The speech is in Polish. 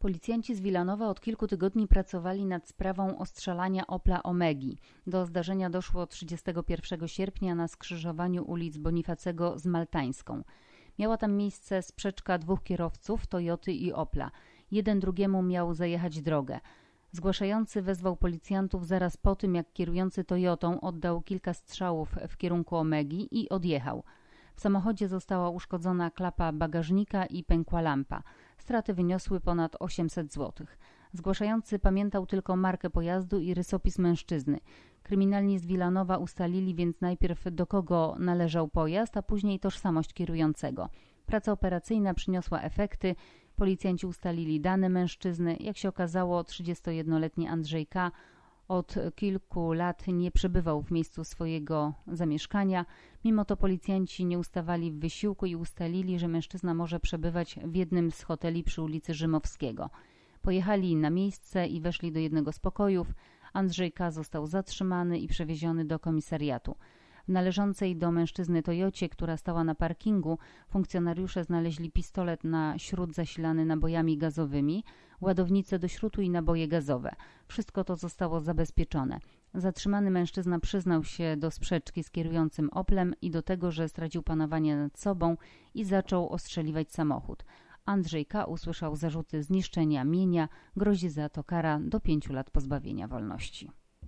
Policjanci z Wilanowa od kilku tygodni pracowali nad sprawą ostrzelania Opla Omegi. Do zdarzenia doszło 31 sierpnia na skrzyżowaniu ulic Bonifacego z Maltańską. Miała tam miejsce sprzeczka dwóch kierowców, Toyoty i Opla. Jeden drugiemu miał zajechać drogę. Zgłaszający wezwał policjantów zaraz po tym, jak kierujący Toyotą oddał kilka strzałów w kierunku Omegi i odjechał. W samochodzie została uszkodzona klapa bagażnika i pękła lampa. Straty wyniosły ponad 800 zł. Zgłaszający pamiętał tylko markę pojazdu i rysopis mężczyzny. Kryminalni z Wilanowa ustalili więc najpierw, do kogo należał pojazd, a później tożsamość kierującego. Praca operacyjna przyniosła efekty. Policjanci ustalili dane mężczyzny. Jak się okazało, 31-letni Andrzej K. od kilku lat nie przebywał w miejscu swojego zamieszkania. Mimo to policjanci nie ustawali w wysiłku i ustalili, że mężczyzna może przebywać w jednym z hoteli przy ulicy Rzymowskiego. Pojechali na miejsce i weszli do jednego z pokojów. Andrzej K. został zatrzymany i przewieziony do komisariatu. W należącej do mężczyzny Toyocie, która stała na parkingu, funkcjonariusze znaleźli pistolet na śrut zasilany nabojami gazowymi, ładownicę do śrutu i naboje gazowe. Wszystko to zostało zabezpieczone. Zatrzymany mężczyzna przyznał się do sprzeczki z kierującym Oplem i do tego, że stracił panowanie nad sobą i zaczął ostrzeliwać samochód. Andrzej K. usłyszał zarzuty zniszczenia mienia, grozi za to kara do 5 lat pozbawienia wolności.